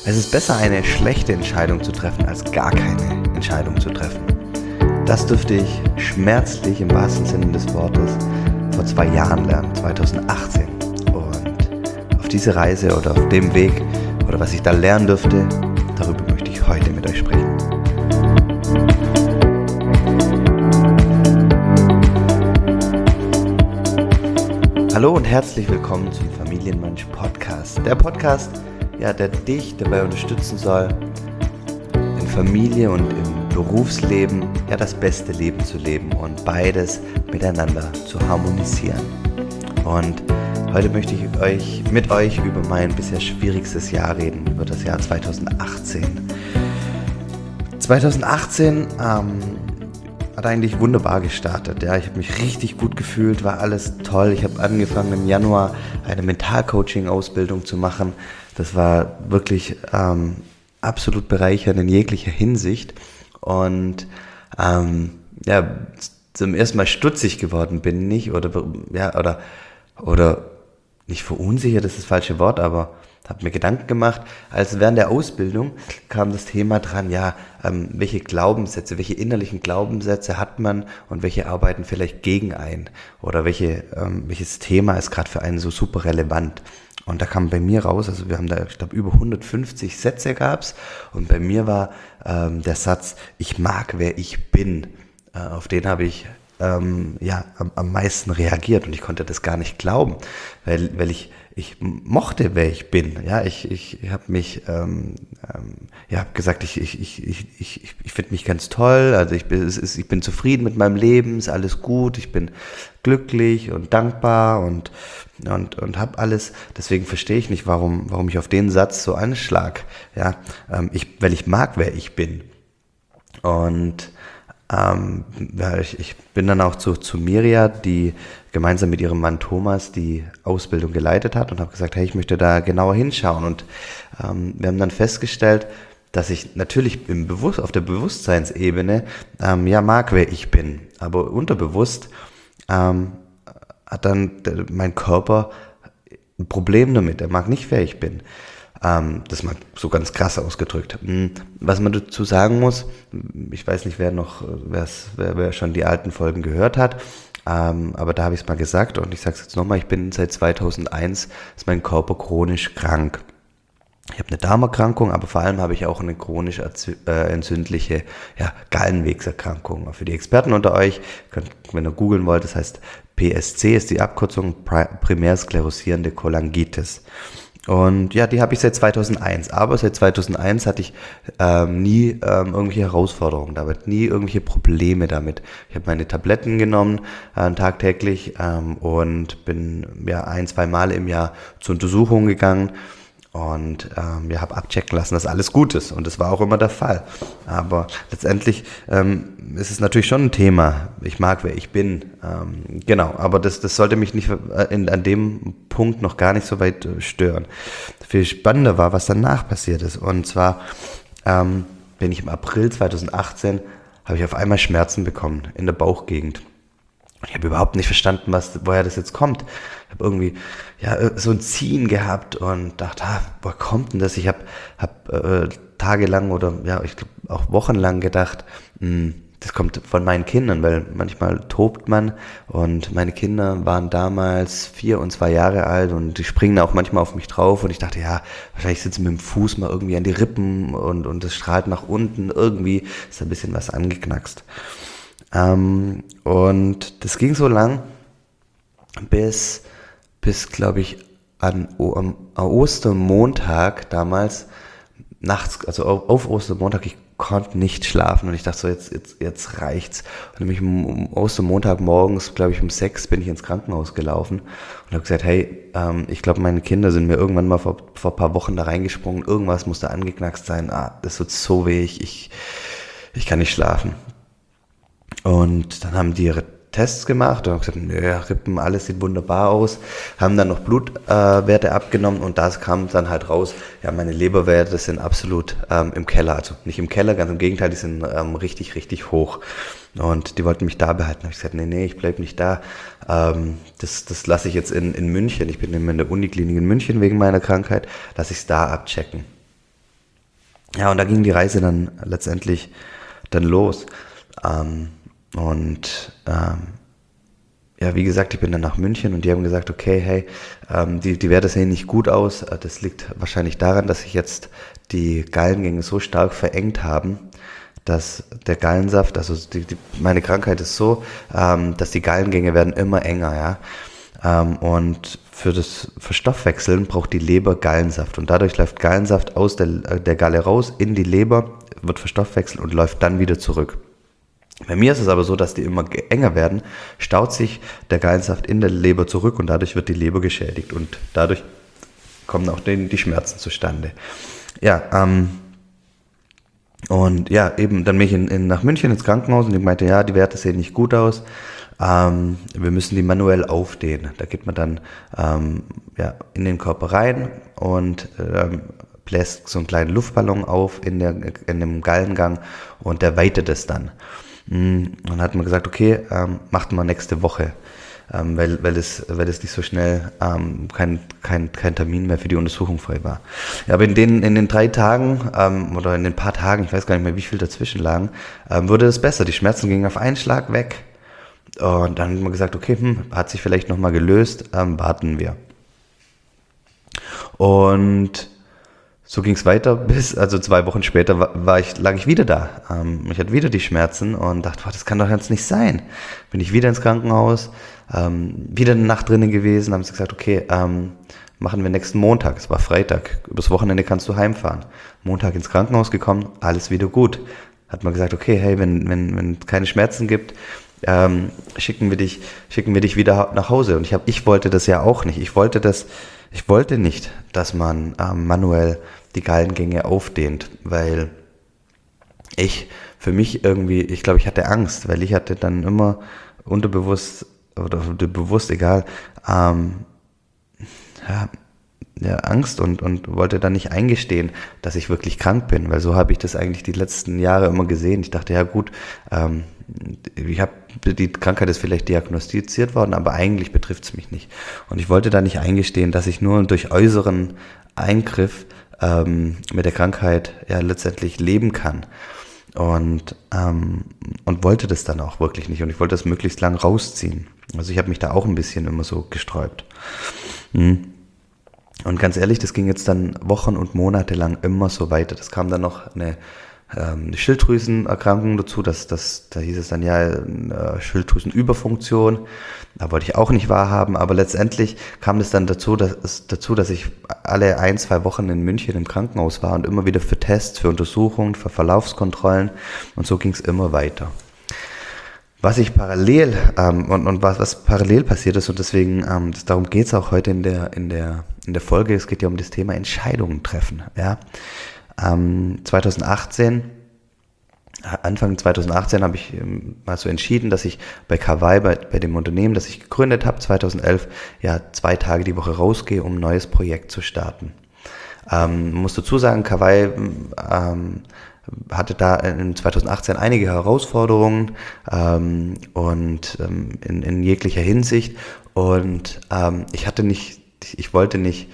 Es ist besser, eine schlechte Entscheidung zu treffen, als gar keine Entscheidung zu treffen. Das durfte ich schmerzlich im wahrsten Sinne des Wortes vor 2 Jahren lernen, 2018. Und auf diese Reise oder auf dem Weg oder was ich da lernen durfte, darüber möchte ich heute mit euch sprechen. Hallo und herzlich willkommen zum Familienmensch Podcast. Der Podcast, der dich dabei unterstützen soll, in Familie und im Berufsleben das beste Leben zu leben und beides miteinander zu harmonisieren. Und heute möchte ich mit euch über mein bisher schwierigstes Jahr reden, über das Jahr 2018. 2018 hat eigentlich wunderbar gestartet. Ja, ich habe mich richtig gut gefühlt, war alles toll. Ich habe angefangen im Januar eine Mentalcoaching-Ausbildung zu machen. Das war wirklich absolut bereichernd in jeglicher Hinsicht. Und zum ersten Mal stutzig geworden bin ich oder nicht verunsichert, das ist das falsche Wort, aber habe mir Gedanken gemacht, als während der Ausbildung kam das Thema dran, welche Glaubenssätze, welche innerlichen Glaubenssätze hat man und welche arbeiten vielleicht gegen einen oder welches Thema ist gerade für einen so super relevant. Und da kam bei mir raus, also wir haben da, ich glaube, über 150 Sätze gab's und bei mir war der Satz, ich mag, wer ich bin. Auf den habe ich am meisten reagiert und ich konnte das gar nicht glauben, weil ich mochte, wer ich bin. Ja, ich habe mich, hab gesagt, ich finde mich ganz toll. Also ich bin zufrieden mit meinem Leben, ist alles gut. Ich bin glücklich und dankbar und habe alles. Deswegen verstehe ich nicht, warum ich auf den Satz so anschlag. Ja, weil ich mag, wer ich bin. Und ich bin dann auch zu Mirja, die gemeinsam mit ihrem Mann Thomas die Ausbildung geleitet hat und habe gesagt, hey, ich möchte da genauer hinschauen. Und wir haben dann festgestellt, dass ich natürlich auf der Bewusstseinsebene mag, wer ich bin. Aber unterbewusst hat dann mein Körper ein Problem damit. Er mag nicht, wer ich bin. Das mal so ganz krass ausgedrückt. Was man dazu sagen muss, ich weiß nicht, wer schon die alten Folgen gehört hat, aber da habe ich es mal gesagt und ich sage es jetzt nochmal, ich bin seit 2001, ist mein Körper chronisch krank. Ich habe eine Darmerkrankung, aber vor allem habe ich auch eine chronisch entzündliche Gallenwegserkrankung. Für die Experten unter euch, wenn ihr googeln wollt, das heißt PSC ist die Abkürzung, primär sklerosierende Cholangitis. Und ja, die habe ich seit 2001, aber seit 2001 hatte ich nie irgendwelche Herausforderungen damit, nie irgendwelche Probleme damit. Ich habe meine Tabletten genommen tagtäglich und bin 1-2 Mal im Jahr zur Untersuchung gegangen und habe abchecken lassen, dass alles gut ist und das war auch immer der Fall. Aber letztendlich ist es natürlich schon ein Thema. Ich mag, wer ich bin. Aber das sollte mich nicht an dem Punkt noch gar nicht so weit stören. Viel spannender war, was danach passiert ist. Und zwar bin ich im April 2018, habe ich auf einmal Schmerzen bekommen in der Bauchgegend. Ich habe überhaupt nicht verstanden, woher das jetzt kommt. Ich habe irgendwie so ein Ziehen gehabt und dachte, woher kommt denn das? Ich habe tagelang oder ich glaube auch wochenlang gedacht, das kommt von meinen Kindern, weil manchmal tobt man und meine Kinder waren damals 4 und 2 Jahre alt und die springen auch manchmal auf mich drauf und ich dachte, wahrscheinlich sitzen mit dem Fuß mal irgendwie an die Rippen und das strahlt nach unten, irgendwie ist da ein bisschen was angeknackst. Und das ging so lang, bis glaube ich, am Ostermontag damals, nachts, also auf Ostermontag, ich konnte nicht schlafen und ich dachte so, jetzt reicht's. Und nämlich am Ostermontag morgens, glaube ich, um 6 bin ich ins Krankenhaus gelaufen und habe gesagt, hey, ich glaube, meine Kinder sind mir irgendwann mal vor ein paar Wochen da reingesprungen, irgendwas muss da angeknackst sein, das tut so weh, ich kann nicht schlafen. Und dann haben die ihre Tests gemacht und haben gesagt, Rippen, alles sieht wunderbar aus, haben dann noch Blutwerte abgenommen und das kam dann halt raus, meine Leberwerte sind absolut im Keller, also nicht im Keller, ganz im Gegenteil, die sind richtig, richtig hoch und die wollten mich da behalten. Da habe ich gesagt, nee, ich bleibe nicht da, das lasse ich jetzt in München, ich bin in der Uniklinik in München wegen meiner Krankheit, lasse ich es da abchecken. Ja, und da ging die Reise dann letztendlich dann los. Ähm, ja, wie gesagt, ich bin dann nach München und die haben gesagt, okay, hey, die Werte sehen nicht gut aus. Das liegt wahrscheinlich daran, dass sich jetzt die Gallengänge so stark verengt haben, dass der Gallensaft, also meine Krankheit ist so, dass die Gallengänge werden immer enger, ja. Und für das Verstoffwechseln braucht die Leber Gallensaft und dadurch läuft Gallensaft aus der Galle raus in die Leber, wird verstoffwechselt und läuft dann wieder zurück. Bei mir ist es aber so, dass die immer enger werden, staut sich der Gallensaft in der Leber zurück und dadurch wird die Leber geschädigt und dadurch kommen auch die Schmerzen zustande. Ja, und ja, eben, dann bin ich nach München ins Krankenhaus und ich meinte, ja, die Werte sehen nicht gut aus. Wir müssen die manuell aufdehnen. Da geht man dann ja, in den Körper rein und bläst so einen kleinen Luftballon auf in dem Gallengang und der weitet es dann. Und dann hat man gesagt, okay, macht mal nächste Woche, weil es nicht so schnell kein Termin mehr für die Untersuchung frei war. Ja, aber in den 3 Tagen oder in den paar Tagen, ich weiß gar nicht mehr, wie viel dazwischen lagen, wurde es besser. Die Schmerzen gingen auf einen Schlag weg. Und dann haben wir gesagt, okay, hat sich vielleicht nochmal gelöst, warten wir. Und so ging es weiter also 2 Wochen später lag ich wieder da. Ich hatte wieder die Schmerzen und dachte, das kann doch jetzt nicht sein. Bin ich wieder ins Krankenhaus, wieder eine Nacht drinnen gewesen, haben sie gesagt, okay, machen wir nächsten Montag. Es war Freitag, übers Wochenende kannst du heimfahren. Montag ins Krankenhaus gekommen, alles wieder gut. Hat man gesagt, okay, hey, wenn es keine Schmerzen gibt, schicken wir dich wieder nach Hause. Und ich wollte das ja auch nicht. Ich wollte nicht, dass man manuell die Gallengänge aufdehnt, weil ich glaube, ich hatte Angst, weil ich hatte dann immer unterbewusst oder bewusst, egal, Angst und wollte dann nicht eingestehen, dass ich wirklich krank bin, weil so habe ich das eigentlich die letzten Jahre immer gesehen. Ich dachte, ja gut, die Krankheit ist vielleicht diagnostiziert worden, aber eigentlich betrifft es mich nicht. Und ich wollte da nicht eingestehen, dass ich nur durch äußeren Eingriff mit der Krankheit ja letztendlich leben kann. Und wollte das dann auch wirklich nicht. Und ich wollte das möglichst lang rausziehen. Also ich habe mich da auch ein bisschen immer so gesträubt. Und ganz ehrlich, das ging jetzt dann Wochen und Monate lang immer so weiter. Das kam dann noch eine Schilddrüsenerkrankung dazu, da hieß es dann ja Schilddrüsenüberfunktion, da wollte ich auch nicht wahrhaben, aber letztendlich kam es dann dazu, dass ich alle 1-2 Wochen in München im Krankenhaus war und immer wieder für Tests, für Untersuchungen, für Verlaufskontrollen und so ging es immer weiter. Was ich parallel was parallel passiert ist und deswegen darum geht es auch heute in der Folge. Es geht ja um das Thema Entscheidungen treffen. Ja, Anfang 2018 habe ich mal so entschieden, dass ich bei Kawai, bei dem Unternehmen, das ich gegründet habe, 2011, ja 2 Tage die Woche rausgehe, um ein neues Projekt zu starten. Muss dazu sagen, Kawai hatte da in 2018 einige Herausforderungen in jeglicher Hinsicht und ich wollte nicht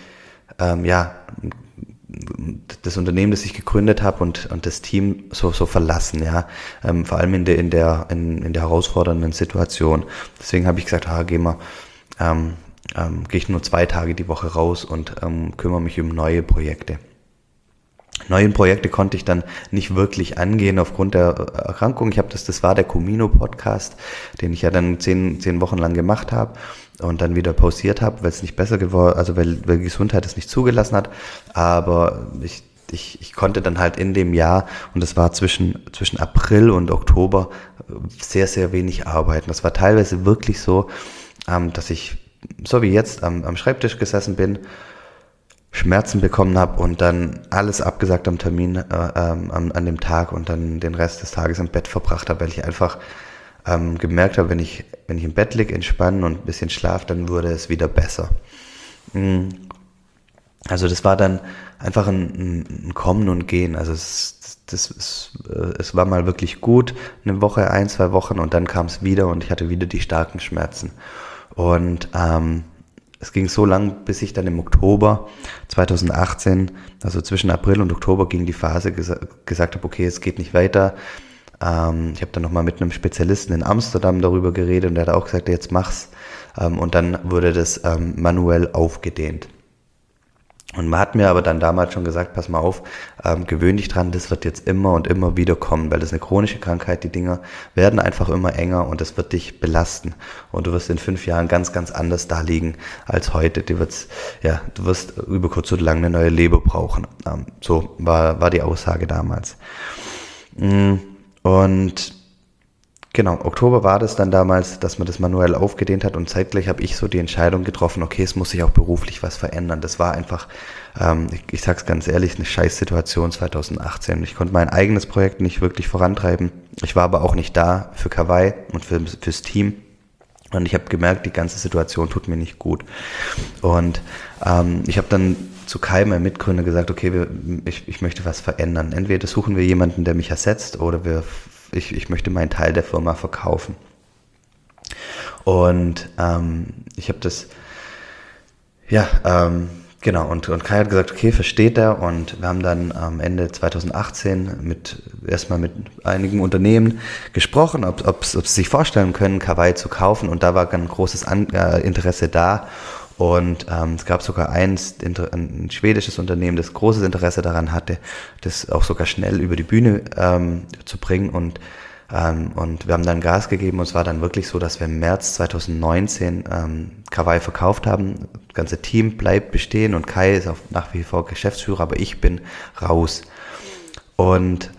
das Unternehmen, das ich gegründet habe und das Team so verlassen, ja, vor allem in der herausfordernden Situation. Deswegen habe ich gesagt, gehe ich nur 2 Tage die Woche raus und kümmere mich um neue Projekte. Neue Projekte konnte ich dann nicht wirklich angehen aufgrund der Erkrankung. Das war der Comino-Podcast, den ich ja dann 10 Wochen lang gemacht habe und dann wieder pausiert habe, weil es nicht besser geworden, also weil die Gesundheit es nicht zugelassen hat. Aber ich konnte dann halt in dem Jahr, und das war zwischen April und Oktober, sehr, sehr wenig arbeiten. Das war teilweise wirklich so, dass ich, so wie jetzt, am Schreibtisch gesessen bin, Schmerzen bekommen habe und dann alles abgesagt am Termin an dem Tag und dann den Rest des Tages im Bett verbracht habe, weil ich einfach gemerkt habe, wenn ich im Bett liege, entspannen und ein bisschen schlafe, dann wurde es wieder besser. Also das war dann einfach ein Kommen und Gehen. Also es war mal wirklich gut, eine Woche, 1-2 Wochen und dann kam es wieder und ich hatte wieder die starken Schmerzen. Und es ging so lang, bis ich dann im Oktober 2018, also zwischen April und Oktober ging die Phase, gesagt habe, okay, es geht nicht weiter. Ich habe dann nochmal mit einem Spezialisten in Amsterdam darüber geredet und der hat auch gesagt, jetzt mach's. Und dann wurde das manuell aufgedehnt. Und man hat mir aber dann damals schon gesagt, pass mal auf, gewöhn dich dran, das wird jetzt immer und immer wieder kommen, weil das ist eine chronische Krankheit, die Dinger werden einfach immer enger und das wird dich belasten. Und du wirst in 5 Jahren ganz, ganz anders da liegen als heute. Du wirst über kurz oder lang eine neue Leber brauchen. So war die Aussage damals. Und genau, Oktober war das dann damals, dass man das manuell aufgedehnt hat und zeitgleich habe ich so die Entscheidung getroffen, okay, es muss sich auch beruflich was verändern. Das war einfach, ich sag's ganz ehrlich, eine Scheißsituation 2018. Ich konnte mein eigenes Projekt nicht wirklich vorantreiben. Ich war aber auch nicht da für Kawai und fürs Team. Und ich habe gemerkt, die ganze Situation tut mir nicht gut. Und ich habe dann zu Kai, meinem Mitgründer, gesagt, okay, ich möchte was verändern. Entweder suchen wir jemanden, der mich ersetzt, oder ich möchte meinen Teil der Firma verkaufen. Und ich habe das, genau, und Kai hat gesagt, okay, versteht er, und wir haben dann am Ende 2018 erstmal mit einigen Unternehmen gesprochen, ob sie sich vorstellen können, Kawai zu kaufen, und da war ein großes Interesse da. Und es gab sogar ein schwedisches Unternehmen, das großes Interesse daran hatte, das auch sogar schnell über die Bühne zu bringen. Und wir haben dann Gas gegeben, und es war dann wirklich so, dass wir im März 2019 Kawai verkauft haben. Das ganze Team bleibt bestehen und Kai ist auch nach wie vor Geschäftsführer, aber ich bin raus. Und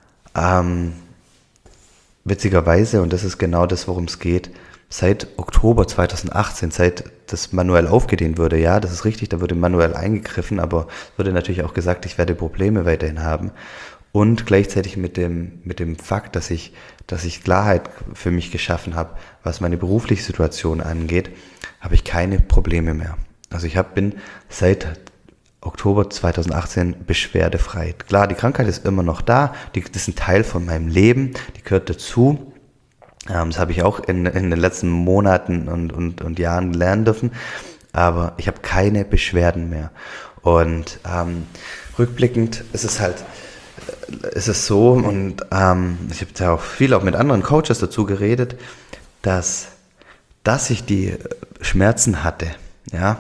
witzigerweise, und das ist genau das, worum es geht, seit Oktober 2018, seit das manuell aufgedehnt wurde, ja, das ist richtig, da wurde manuell eingegriffen, aber es wurde natürlich auch gesagt, ich werde Probleme weiterhin haben. Und gleichzeitig mit dem Fakt, dass ich Klarheit für mich geschaffen habe, was meine berufliche Situation angeht, habe ich keine Probleme mehr. Also bin seit Oktober 2018 beschwerdefrei. Klar, die Krankheit ist immer noch da, das ist ein Teil von meinem Leben, die gehört dazu. Das habe ich auch in den letzten Monaten und Jahren lernen dürfen, aber ich habe keine Beschwerden mehr. Und rückblickend ist es so, und ich habe da auch viel mit anderen Coaches dazu geredet, dass ich die Schmerzen hatte, ja,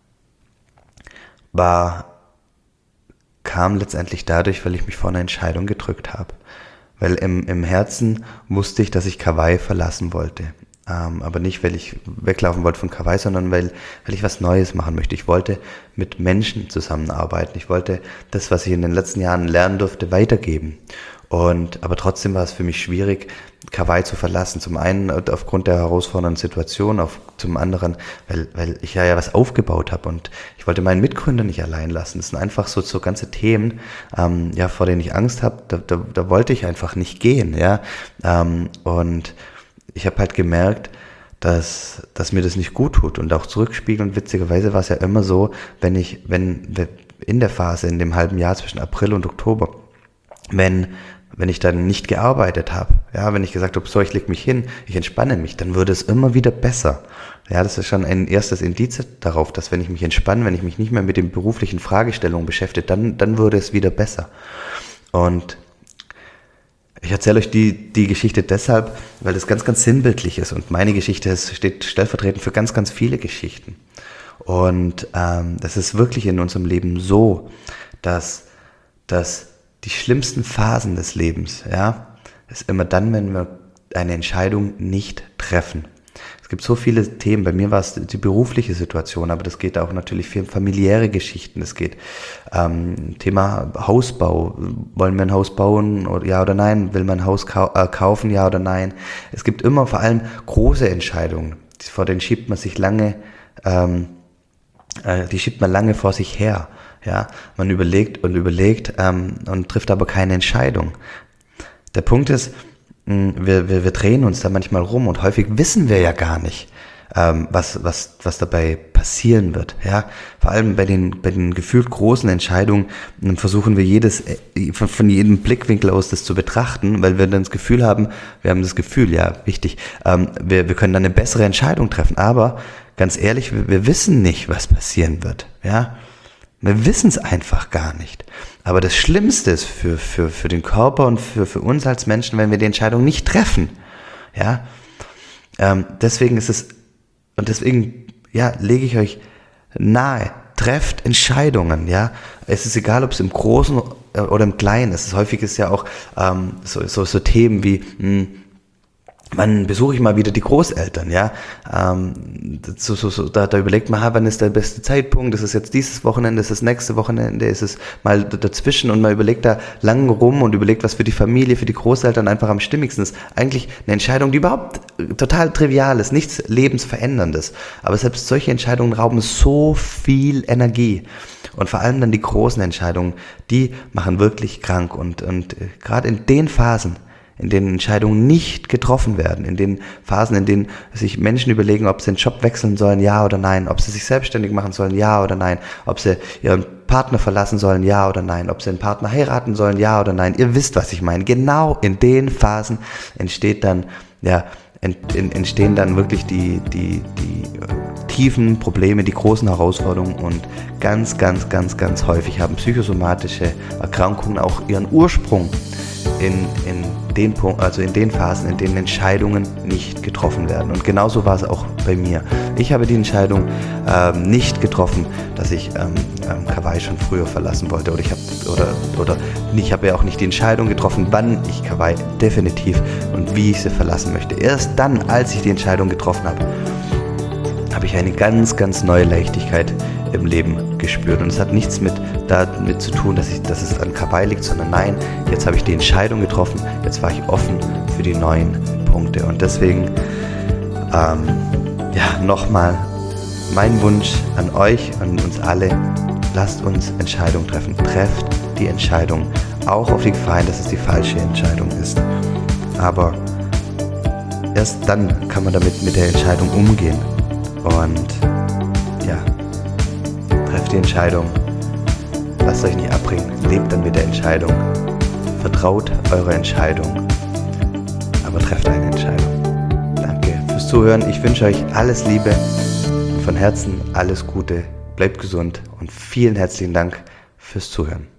kam letztendlich dadurch, weil ich mich vor einer Entscheidung gedrückt habe. Weil im Herzen wusste ich, dass ich Kawai verlassen wollte. Aber nicht, weil ich weglaufen wollte von Kawai, sondern weil ich was Neues machen möchte. Ich wollte mit Menschen zusammenarbeiten. Ich wollte das, was ich in den letzten Jahren lernen durfte, weitergeben. Aber trotzdem war es für mich schwierig, Kawai zu verlassen. Zum einen aufgrund der herausfordernden Situation, zum anderen, weil ich ja was aufgebaut habe und ich wollte meinen Mitgründer nicht allein lassen. Das sind einfach so ganze Themen, vor denen ich Angst habe. Da wollte ich einfach nicht gehen, ja. Und ich habe halt gemerkt, dass mir das nicht gut tut, und auch zurückspiegelnd, witzigerweise war es ja immer so, wenn in der Phase, in dem halben Jahr zwischen April und Oktober, wenn ich dann nicht gearbeitet habe, ja, wenn ich gesagt habe, so, ich leg mich hin, ich entspanne mich, dann würde es immer wieder besser. Ja, das ist schon ein erstes Indiz darauf, dass wenn ich mich entspanne, wenn ich mich nicht mehr mit den beruflichen Fragestellungen beschäftige, dann würde es wieder besser. Und ich erzähle euch die Geschichte deshalb, weil das ganz, ganz sinnbildlich ist, und meine Geschichte steht stellvertretend für ganz, ganz viele Geschichten. Und das ist wirklich in unserem Leben so, dass die schlimmsten Phasen des Lebens, ja, ist immer dann, wenn wir eine Entscheidung nicht treffen. Es gibt so viele Themen. Bei mir war es die berufliche Situation, aber das geht auch natürlich für familiäre Geschichten. Es geht Thema Hausbau. Wollen wir ein Haus bauen, ja oder nein? Will man ein Haus kaufen, ja oder nein? Es gibt immer vor allem große Entscheidungen, vor denen schiebt man sich lange vor sich her. Ja, man überlegt und trifft aber keine Entscheidung. Der Punkt ist, wir drehen uns da manchmal rum, und häufig wissen wir ja gar nicht, was dabei passieren wird. Ja, vor allem bei den gefühlt großen Entscheidungen versuchen wir von jedem Blickwinkel aus das zu betrachten, weil wir dann das Gefühl haben, wichtig, wir können dann eine bessere Entscheidung treffen. Aber ganz ehrlich, wir wissen nicht, was passieren wird. Ja, wir wissen es einfach gar nicht. Aber das Schlimmste ist für den Körper und für uns als Menschen, wenn wir die Entscheidung nicht treffen. Ja, deswegen lege ich euch nahe, trefft Entscheidungen, ja. Es ist egal, ob es im Großen oder im Kleinen ist. Häufig ist ja auch so Themen wie, wann besuche ich mal wieder die Großeltern, ja. Da überlegt man, wann ist der beste Zeitpunkt, ist es jetzt dieses Wochenende, ist es nächste Wochenende, ist es mal dazwischen, und man überlegt da lang rum und überlegt, was für die Familie, für die Großeltern einfach am stimmigsten ist. Eigentlich eine Entscheidung, die überhaupt total trivial ist, nichts Lebensveränderndes. Aber selbst solche Entscheidungen rauben so viel Energie. Und vor allem dann die großen Entscheidungen, die machen wirklich krank. Und gerade in den Phasen, in denen Entscheidungen nicht getroffen werden, in den Phasen, in denen sich Menschen überlegen, ob sie den Job wechseln sollen, ja oder nein, ob sie sich selbstständig machen sollen, ja oder nein, ob sie ihren Partner verlassen sollen, ja oder nein, ob sie einen Partner heiraten sollen, ja oder nein. Ihr wisst, was ich meine. Genau in den Phasen entstehen dann wirklich die tiefen Probleme, die großen Herausforderungen, und ganz, ganz, ganz, ganz häufig haben psychosomatische Erkrankungen auch ihren Ursprung in den Phasen, in denen Entscheidungen nicht getroffen werden. Und genauso war es auch bei mir. Ich habe die Entscheidung nicht getroffen, dass ich Kauai schon früher verlassen wollte. Ich habe ja auch nicht die Entscheidung getroffen, wann ich Kauai definitiv und wie ich sie verlassen möchte. Erst dann, als ich die Entscheidung getroffen habe, habe ich eine ganz, ganz neue Leichtigkeit im Leben gespürt. Und es hat nichts damit zu tun, dass es an Kauai liegt, sondern nein, jetzt habe ich die Entscheidung getroffen, jetzt war ich offen für die neuen Punkte. Und deswegen, nochmal mein Wunsch an euch, an uns alle: lasst uns Entscheidungen treffen. Trefft die Entscheidung, auch auf die Gefahr hin, dass es die falsche Entscheidung ist. Aber erst dann kann man mit der Entscheidung umgehen. Und trefft die Entscheidung, lasst euch nicht abbringen, lebt dann mit der Entscheidung, vertraut eurer Entscheidung, aber trefft eine Entscheidung. Danke fürs Zuhören, ich wünsche euch alles Liebe und von Herzen alles Gute, bleibt gesund und vielen herzlichen Dank fürs Zuhören.